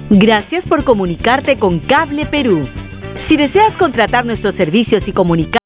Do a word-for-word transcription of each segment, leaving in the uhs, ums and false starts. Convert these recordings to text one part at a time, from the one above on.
Gracias por comunicarte con Cable Perú. Si deseas contratar nuestros servicios y comunicar...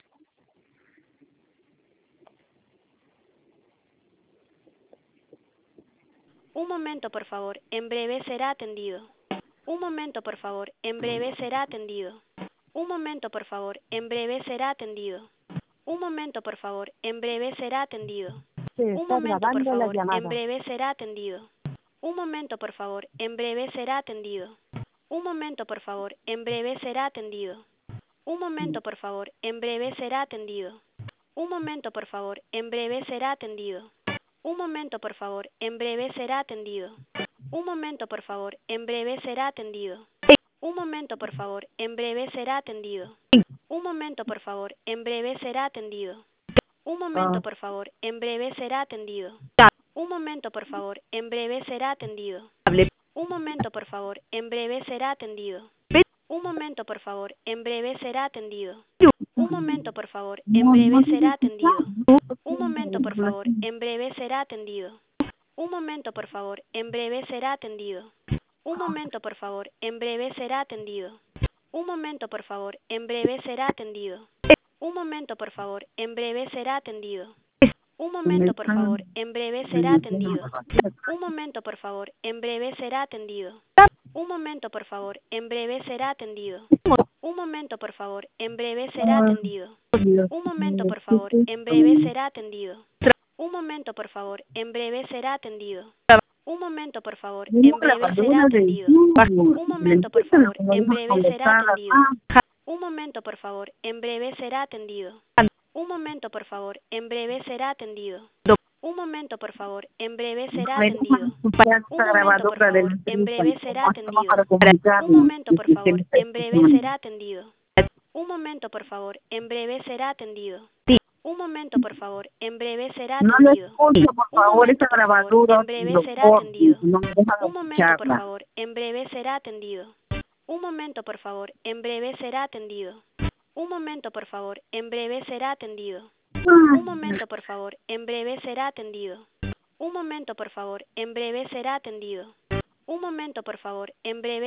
Un momento, por favor. En breve será atendido. Un momento, por favor. En breve será atendido. Un momento, por favor. En breve será atendido. Un momento, por favor. En breve será atendido. Se Un está momento, por grabando la favor. En llamada. breve será atendido. Un momento, por favor. En breve será atendido. Un momento, por favor. En breve será atendido. Un momento, por favor. En breve será atendido. Un momento, por favor. En breve será atendido. Un momento, por favor. En breve será atendido. Un momento, por favor. En breve será atendido. Un momento, por favor. En breve será atendido. Un momento, por favor. En breve será atendido. Un momento, por favor. En breve será atendido. Un momento, por favor. En breve será atendido. Un momento, por favor. En breve será atendido. Un momento, por favor. En breve será atendido. Un momento, por favor. En breve será atendido. Un momento, por favor. En breve será atendido. Un momento, por favor. En breve será atendido. Un momento, por favor. En breve será atendido. Un momento, por favor. En breve será atendido. Un momento, por favor. En breve será atendido. Un momento, por favor. En breve será atendido. Un momento, por favor. En breve será atendido. Un momento, por favor. En breve será atendido. Un momento, por favor. En breve será atendido. Un momento, por favor. En breve será atendido. Un momento, por favor. En breve será atendido. Un momento, por favor. En breve será atendido. Un momento, por favor. En breve será atendido. Un momento, por favor. En breve será atendido. Un momento, por favor. En breve será atendido. Un momento, por favor. En breve será atendido. Un momento, por favor. En breve será atendido. Un momento, por favor. En breve será atendido. Un momento, por favor. En breve será atendido. Un momento, por favor. En breve será No lo atendido. escucho, por Un favor, momento, esa por favor. grabadura. En breve lo será corte, atendido. no me deja Un momento, por escucharla. favor. En breve será atendido. Un momento, por favor. En breve será atendido. Un momento, por favor. En breve será atendido. Un momento, por favor. En breve será atendido. Un momento, por favor. En breve será atendido. Un momento, por favor. En breve